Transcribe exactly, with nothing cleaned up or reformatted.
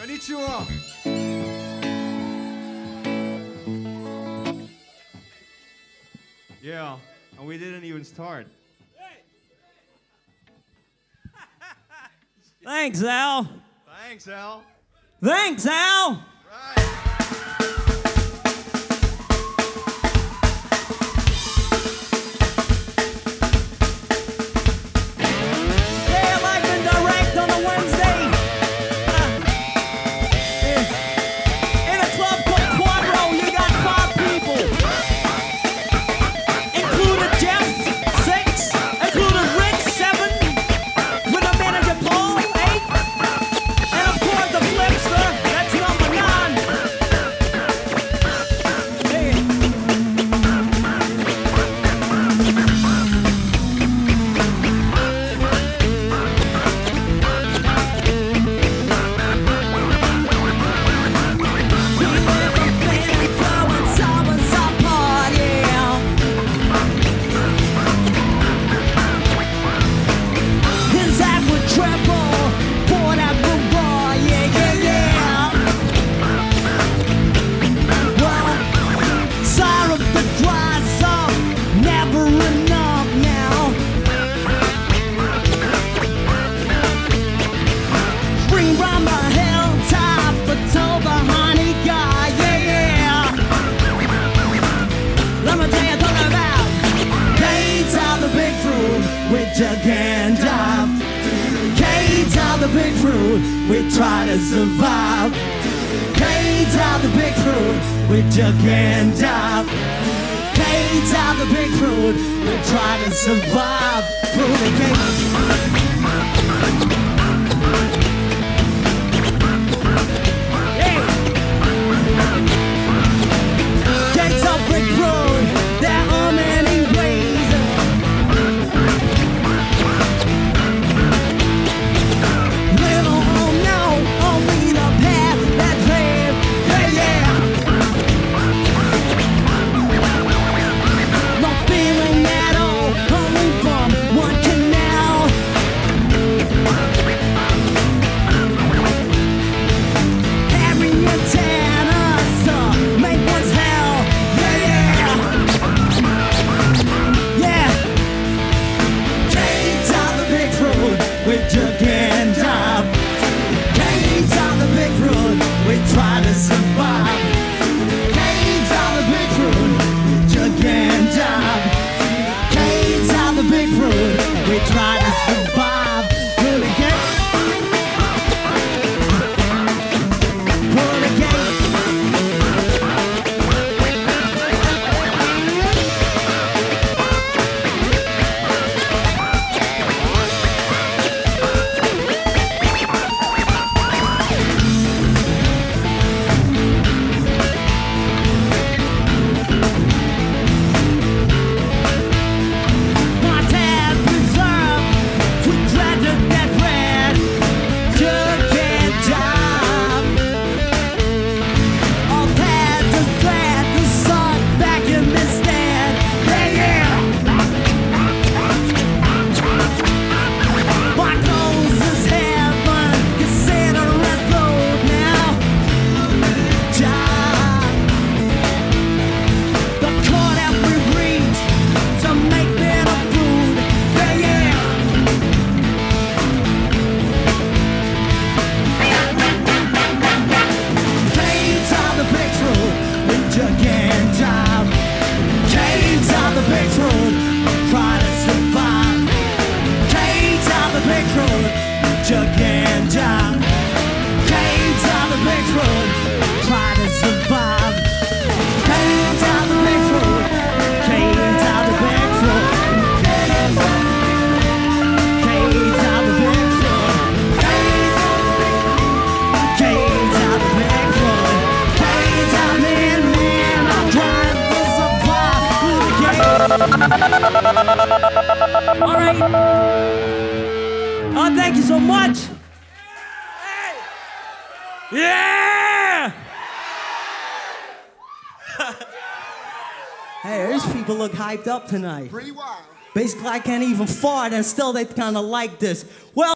Konnichiwa. Yeah, and we didn't even start. Thanks, Al. Thanks, Al. Thanks, Al. Right. Again, dive. Cage out the big fruit, we try to survive. Cage out the big fruit, we again dive. Cage out the big fruit, we try to survive. Through the gate. Gates of brick road, there are many ways. All right. Oh, thank you so much. Hey. Yeah. Hey, these people look hyped up tonight. Pretty wild. Basically, I can't even fart, and still they kind of like this. Well.